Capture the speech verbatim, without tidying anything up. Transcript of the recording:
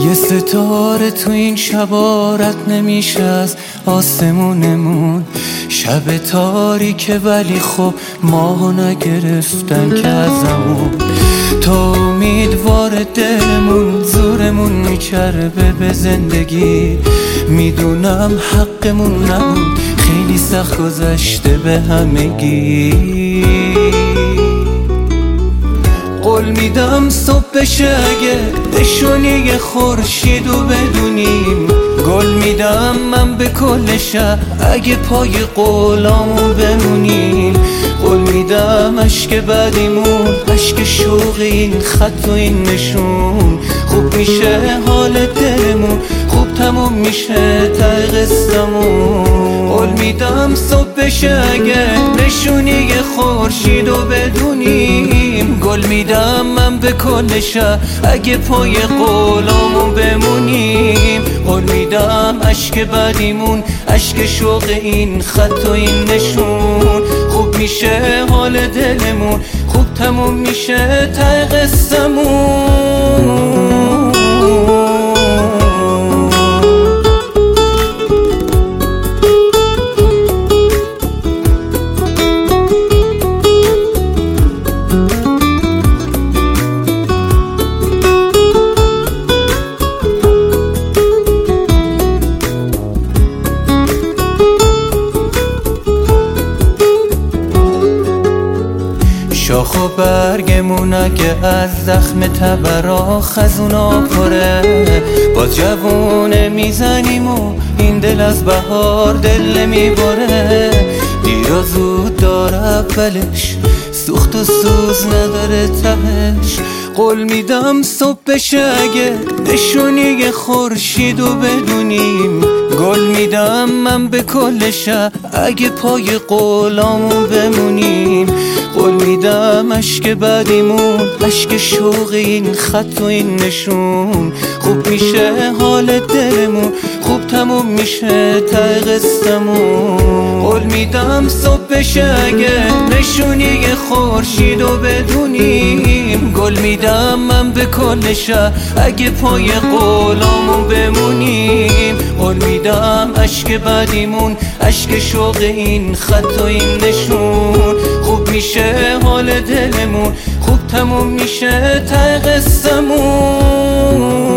یه ستاره تو این شبا رد نمیشه از آسمونمون. شب تاریکه ولی خب ماهو نگرفتن که ازمون. تا امیدوار دلمون زورمون میچربه به زندگی. میدونم حقمون نبود، خیلی سخت گذشته به همگی. قول میدم صبح بشه اگه نشونی خورشیدو بدونیم. گل میدم من به کل شب اگه پای قولامون بمونیم. قول میدم عشق بعدیمون عشق شوق این خط و این نشون. خوب میشه حال دلمون، خوب تموم میشه ته قصه‌مون. قول میدم صبح بشه اگه نشونی خورشیدو بدونیم. گل میدم من به کل شب اگه پای قولامون بمونیم. قول میدم عشق بعدیمون عشق شوق این خط و این نشون. خوب میشه حال دلمون، خوب تموم میشه ته قصه‌مون. شاخ و برگمون اگه از زخم تبرا خزونا پره. باز جوونه میزنیم و این دل از بهار دل نمیباره. دیر و زود داره اولش، سوخت و سوز نداره تهش. قول میدم صبح بشه اگه نشونی خورشیدو بدونیم. گل میدم من به کل شب اگه پای قولامون بمونیم. قول میدم عشق بعدیمون عشق شوق این خط و این نشون. خوب میشه حال دلمون، خوب تموم میشه ته قصه‌مون. قول میدم صبح بشه اگه نشونی خورشیدو بدونیم. گل میدم من به کل شب اگه پای قولامون بمونیم. قول میدم عشق بعدیمون عشق شوق این خط و این نشون. خوب میشه حال دلمون، خوب تموم میشه ته قصه‌مون.